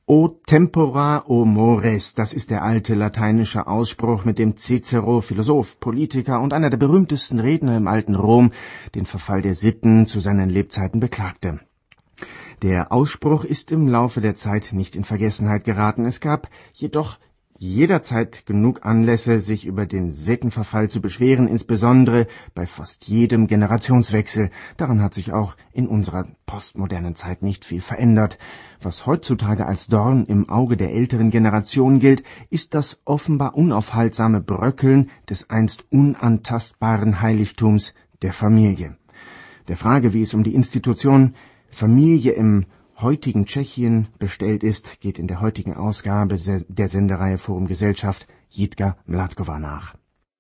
O tempora, o mores, das ist der alte lateinische Ausspruch, mit dem Cicero, Philosoph, Politiker und einer der berühmtesten Redner im alten Rom, den Verfall der Sitten zu seinen Lebzeiten beklagte. Der Ausspruch ist im Laufe der Zeit nicht in Vergessenheit geraten. Es gab jedoch jederzeit genug Anlässe, sich über den Sittenverfall zu beschweren, insbesondere bei fast jedem Generationswechsel. Daran hat sich auch in unserer postmodernen Zeit nicht viel verändert. Was heutzutage als Dorn im Auge der älteren Generation gilt, ist das offenbar unaufhaltsame Bröckeln des einst unantastbaren Heiligtums der Familie. Der Frage, wie es um die Institution Familie im heutigen Tschechien bestellt ist, geht in der heutigen Ausgabe der Sendereihe Forum Gesellschaft Jitka Mládková nach.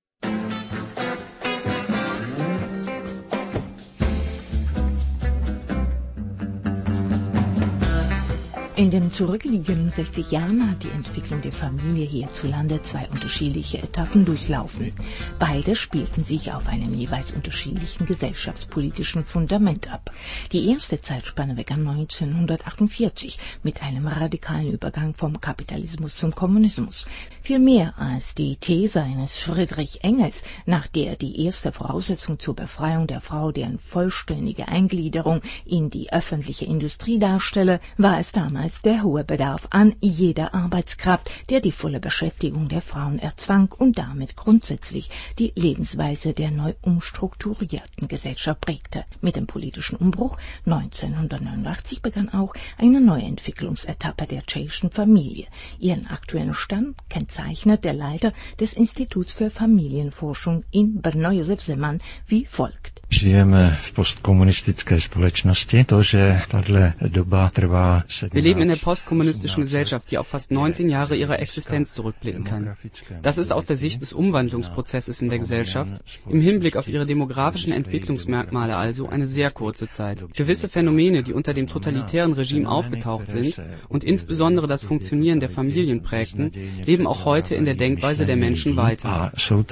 In den zurückliegenden 60 Jahren hat die Entwicklung der Familie hierzulande zwei unterschiedliche Etappen durchlaufen. Beide spielten sich auf einem jeweils unterschiedlichen gesellschaftspolitischen Fundament ab. Die erste Zeitspanne begann 1948 mit einem radikalen Übergang vom Kapitalismus zum Kommunismus. Viel mehr als die These eines Friedrich Engels, nach der die erste Voraussetzung zur Befreiung der Frau deren vollständige Eingliederung in die öffentliche Industrie darstelle, war es damals der hohe Bedarf an jeder Arbeitskraft, der die volle Beschäftigung der Frauen erzwang und damit grundsätzlich die Lebensweise der neu umstrukturierten Gesellschaft prägte. Mit dem politischen Umbruch 1989 begann auch eine neue Entwicklungsetappe der tschechischen Familie. Ihren aktuellen Stand kennzeichnet der Leiter des Instituts für Familienforschung in Brno, Josef Zeman, wie folgt. Žijeme v postkomunistické společnosti, to, že tahle doba trvá 17. Wir leben in der postkommunistischen Gesellschaft, die auf fast 19 Jahre ihrer Existenz zurückblicken kann. Das ist aus der Sicht des Umwandlungsprozesses in der Gesellschaft, im Hinblick auf ihre demografischen Entwicklungsmerkmale also, eine sehr kurze Zeit. Gewisse Phänomene, die unter dem totalitären Regime aufgetaucht sind und insbesondere das Funktionieren der Familien prägten, leben auch heute in der Denkweise der Menschen weiter.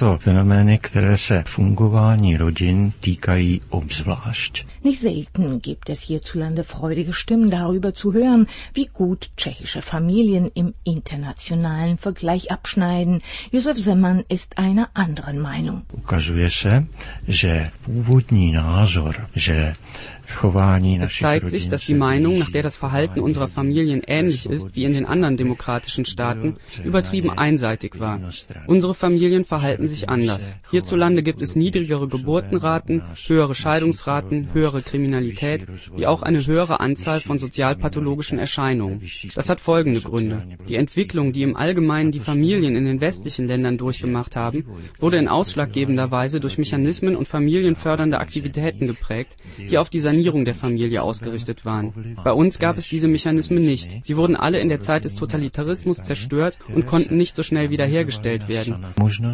Nicht selten gibt es hierzulande freudige Stimmen darüber zu hören, wie gut tschechische Familien im internationalen Vergleich abschneiden. Josef Zeman ist einer anderen Meinung. Ukazuje se, že původní názor, že Es zeigt sich, dass die Meinung, nach der das Verhalten unserer Familien ähnlich ist wie in den anderen demokratischen Staaten, übertrieben einseitig war. Unsere Familien verhalten sich anders. Hierzulande gibt es niedrigere Geburtenraten, höhere Scheidungsraten, höhere Kriminalität, wie auch eine höhere Anzahl von sozialpathologischen Erscheinungen. Das hat folgende Gründe. Die Entwicklung, die im Allgemeinen die Familien in den westlichen Ländern durchgemacht haben, wurde in ausschlaggebender Weise durch Mechanismen und familienfördernde Aktivitäten geprägt, die auf die Sanierung der Familie ausgerichtet waren. Bei uns gab es diese Mechanismen nicht. Sie wurden alle in der Zeit des Totalitarismus zerstört und konnten nicht so schnell wiederhergestellt werden.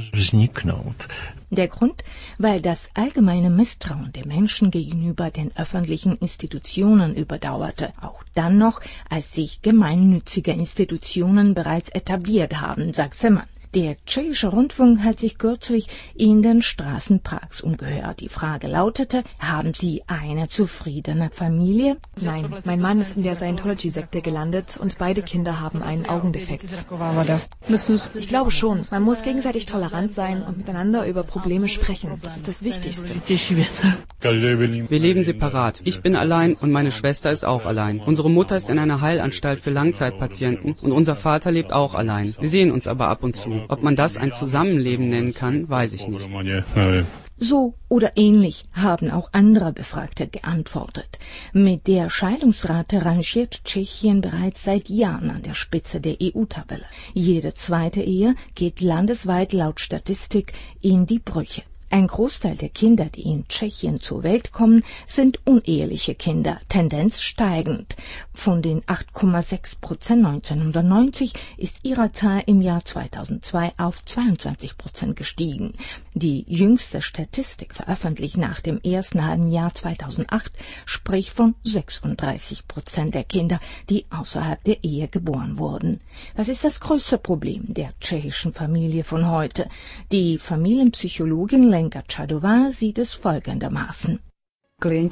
Der Grund, weil das allgemeine Misstrauen der Menschen gegenüber den öffentlichen Institutionen überdauerte, auch dann noch, als sich gemeinnützige Institutionen bereits etabliert haben, sagt Zeman. Der tschechische Rundfunk hat sich kürzlich in den Straßen Prags umgehört. Die Frage lautete, haben Sie eine zufriedene Familie? Nein, mein Mann ist in der Scientology-Sekte gelandet und beide Kinder haben einen Augendefekt. Ich glaube schon, man muss gegenseitig tolerant sein und miteinander über Probleme sprechen. Das ist das Wichtigste. Wir leben separat. Ich bin allein und meine Schwester ist auch allein. Unsere Mutter ist in einer Heilanstalt für Langzeitpatienten und unser Vater lebt auch allein. Wir sehen uns aber ab und zu. Ob man das ein Zusammenleben nennen kann, weiß ich nicht. So oder ähnlich haben auch andere Befragte geantwortet. Mit der Scheidungsrate rangiert Tschechien bereits seit Jahren an der Spitze der EU-Tabelle. Jede zweite Ehe geht landesweit laut Statistik in die Brüche. Ein Großteil der Kinder, die in Tschechien zur Welt kommen, sind uneheliche Kinder, Tendenz steigend. Von den 8,6% 1990 ist ihre Zahl im Jahr 2002 auf 22% gestiegen. Die jüngste Statistik, veröffentlicht nach dem ersten halben Jahr 2008, spricht von 36% der Kinder, die außerhalb der Ehe geboren wurden. Was ist das größte Problem der tschechischen Familie von heute? Die Familienpsychologin Lenka Čadová sieht es folgendermaßen. Die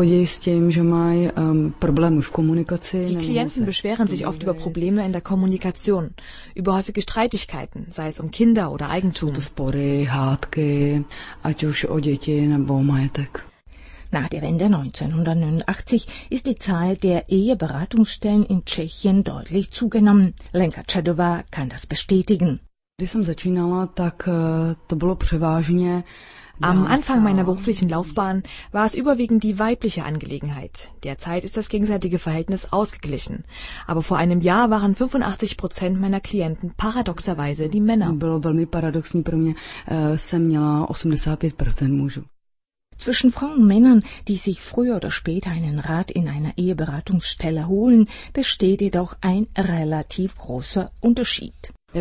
Klienten beschweren sich oft über Probleme in der Kommunikation, über häufige Streitigkeiten, sei es um Kinder oder Eigentum. Nach der Wende 1989 ist die Zahl der Eheberatungsstellen in Tschechien deutlich zugenommen. Lenka Čedová kann das bestätigen. Am Anfang meiner beruflichen Laufbahn war es überwiegend die weibliche Angelegenheit. Derzeit ist das gegenseitige Verhältnis ausgeglichen. Aber vor einem Jahr waren 85% meiner Klienten paradoxerweise die Männer. Zwischen Frauen und Männern, die sich früher oder später einen Rat in einer Eheberatungsstelle holen, besteht jedoch ein relativ großer Unterschied.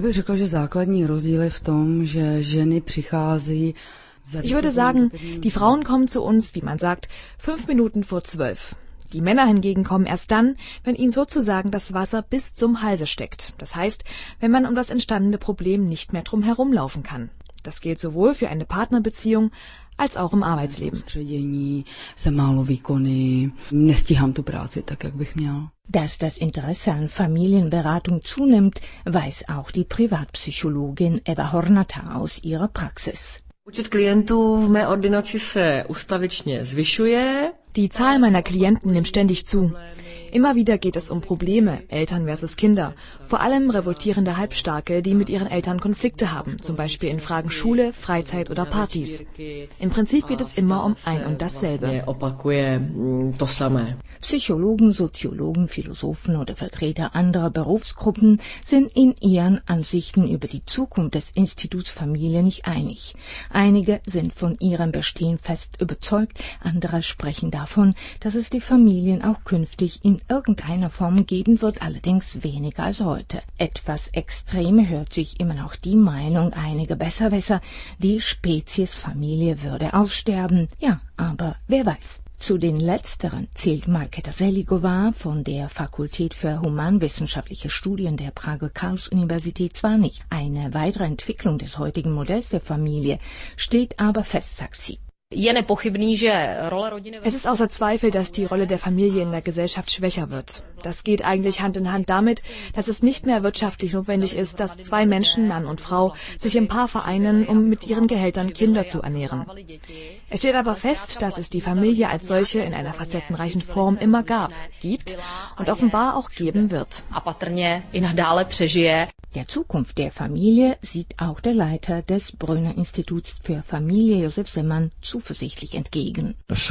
Ich würde sagen, die Frauen kommen zu uns, wie man sagt, 5 Minuten vor 12. Die Männer hingegen kommen erst dann, wenn ihnen sozusagen das Wasser bis zum Halse steckt. Das heißt, wenn man um das entstandene Problem nicht mehr drum herumlaufen kann. Das gilt sowohl für eine Partnerbeziehung als auch im Arbeitsleben. Dass das Interesse an Familienberatung zunimmt, weiß auch die Privatpsychologin Eva Hornata aus ihrer Praxis. Die Zahl meiner Klienten nimmt ständig zu. Immer wieder geht es um Probleme, Eltern versus Kinder, vor allem revoltierende Halbstarke, die mit ihren Eltern Konflikte haben, zum Beispiel in Fragen Schule, Freizeit oder Partys. Im Prinzip geht es immer um ein und dasselbe. Psychologen, Soziologen, Philosophen oder Vertreter anderer Berufsgruppen sind in ihren Ansichten über die Zukunft des Instituts Familie nicht einig. Einige sind von ihrem Bestehen fest überzeugt, andere sprechen davon, dass es die Familien auch künftig in irgendeiner Form geben wird, allerdings weniger als heute. Etwas extreme hört sich immer noch die Meinung einiger Besserwisser, die Spezies Familie würde aussterben. Ja, aber wer weiß. Zu den Letzteren zählt Markéta Zeligová von der Fakultät für humanwissenschaftliche Studien der Prager Karls-Universität zwar nicht. Eine weitere Entwicklung des heutigen Modells der Familie steht aber fest, sagt sie. Es ist außer Zweifel, dass die Rolle der Familie in der Gesellschaft schwächer wird. Das geht eigentlich Hand in Hand damit, dass es nicht mehr wirtschaftlich notwendig ist, dass 2 Menschen, Mann und Frau, sich im Paar vereinen, um mit ihren Gehältern Kinder zu ernähren. Es steht aber fest, dass es die Familie als solche in einer facettenreichen Form immer gab, gibt und offenbar auch geben wird. Der Zukunft der Familie sieht auch der Leiter des Brunner Instituts für Familie, Josef Semann, zuversichtlich entgegen.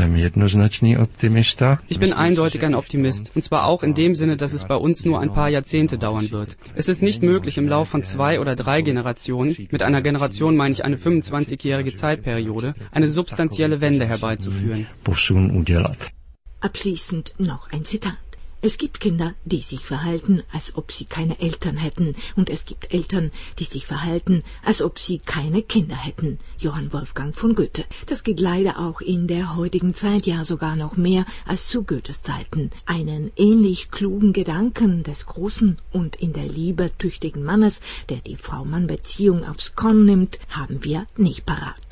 Ich bin eindeutig ein Optimist, und zwar auch in dem Sinne, dass es bei uns nur ein paar Jahrzehnte dauern wird. Es ist nicht möglich, im Lauf von 2 oder 3 Generationen, mit einer Generation meine ich eine 25-jährige Zeitperiode, eine substanzielle Wende herbeizuführen. Abschließend noch ein Zitat. Es gibt Kinder, die sich verhalten, als ob sie keine Eltern hätten, und es gibt Eltern, die sich verhalten, als ob sie keine Kinder hätten. Johann Wolfgang von Goethe. Das geht leider auch in der heutigen Zeit, ja sogar noch mehr als zu Goethes Zeiten. Einen ähnlich klugen Gedanken des großen und in der Liebe tüchtigen Mannes, der die Frau-Mann-Beziehung aufs Korn nimmt, haben wir nicht parat.